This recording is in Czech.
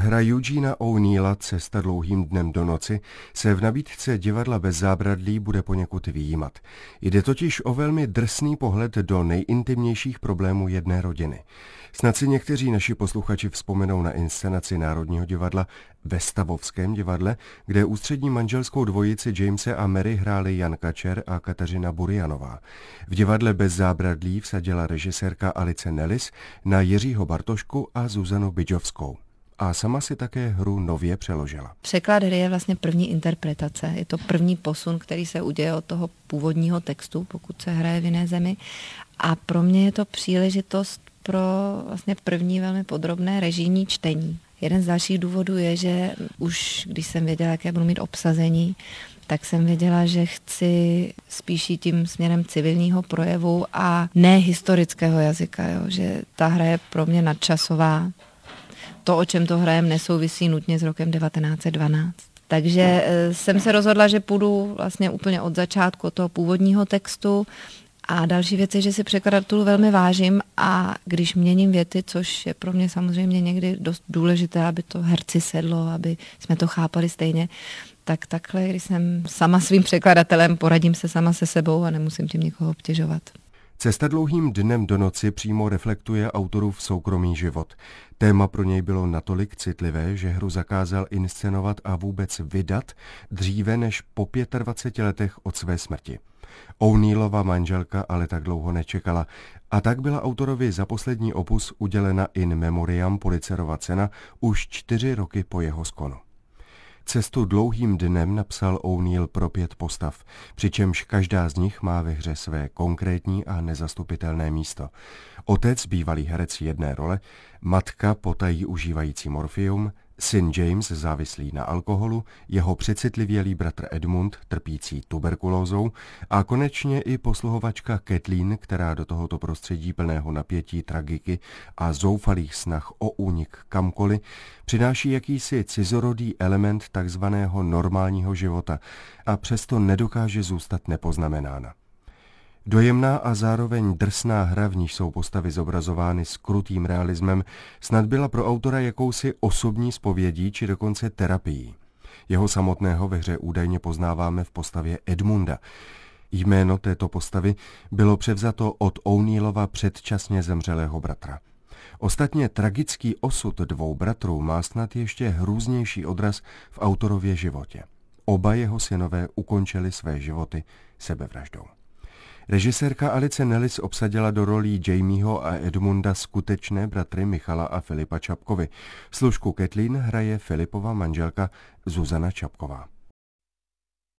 Hra Eugena O'Neilla Cesta dlouhým dnem do noci se v nabídce divadla Bez zábradlí bude poněkud vyjímat. Jde totiž o velmi drsný pohled do nejintimnějších problémů jedné rodiny. Snad si někteří naši posluchači vzpomenou na inscenaci Národního divadla ve Stavovském divadle, kde ústřední manželskou dvojici Jamese a Mary hráli Jan Kačer a Kateřina Burianová. V divadle Bez zábradlí vsadila režisérka Alice Nellis na Jiřího Bartošku a Zuzanu Bidžovskou. A sama si také hru nově přeložila. Překlad hry je vlastně první interpretace. Je to první posun, který se uděje od toho původního textu, pokud se hraje v jiné zemi. A pro mě je to příležitost pro vlastně první velmi podrobné režijní čtení. Jeden z dalších důvodů je, že už když jsem věděla, jaké budu mít obsazení, tak jsem věděla, že chci spíš jít tím směrem civilního projevu a ne historického jazyka. Jo? Že ta hra je pro mě nadčasová. To, o čem to hrajem, nesouvisí nutně s rokem 1912. Takže jsem se rozhodla, že půjdu vlastně úplně od začátku toho původního textu. A další věc je, že si překladatelů velmi vážím a když měním věty, což je pro mě samozřejmě někdy dost důležité, aby to herci sedlo, aby jsme to chápali stejně, tak takhle, když jsem sama svým překladatelem, poradím se sama se sebou a nemusím tím nikoho obtěžovat. Cesta dlouhým dnem do noci přímo reflektuje autorův soukromý život. Téma pro něj bylo natolik citlivé, že hru zakázal inscenovat a vůbec vydat dříve než po 25 letech od své smrti. O'Neillova manželka ale tak dlouho nečekala a tak byla autorovi za poslední opus udělena in memoriam Pulitcerova cena už 4 roky po jeho skonu. Cestu dlouhým dnem napsal O'Neill pro 5 postav, přičemž každá z nich má ve hře své konkrétní a nezastupitelné místo. Otec, bývalý herec jedné role, matka potají užívající morfium, syn James závislý na alkoholu, jeho přecitlivělý bratr Edmund trpící tuberkulózou a konečně i posluhovačka Kathleen, která do tohoto prostředí plného napětí, tragiky a zoufalých snah o únik kamkoliv přináší jakýsi cizorodý element takzvaného normálního života a přesto nedokáže zůstat nepoznamenána. Dojemná a zároveň drsná hra, v níž jsou postavy zobrazovány s krutým realismem, snad byla pro autora jakousi osobní zpovědí či dokonce terapií. Jeho samotného ve hře údajně poznáváme v postavě Edmunda. Jméno této postavy bylo převzato od O'Neillova předčasně zemřelého bratra. Ostatně tragický osud 2 bratrů má snad ještě hrůznější odraz v autorově životě. Oba jeho synové ukončili své životy sebevraždou. Režisérka Alice Nellis obsadila do rolí Jamieho a Edmunda skutečné bratry Michala a Filipa Čapkovi. Služku Kathleen hraje Filipova manželka Zuzana Čapková.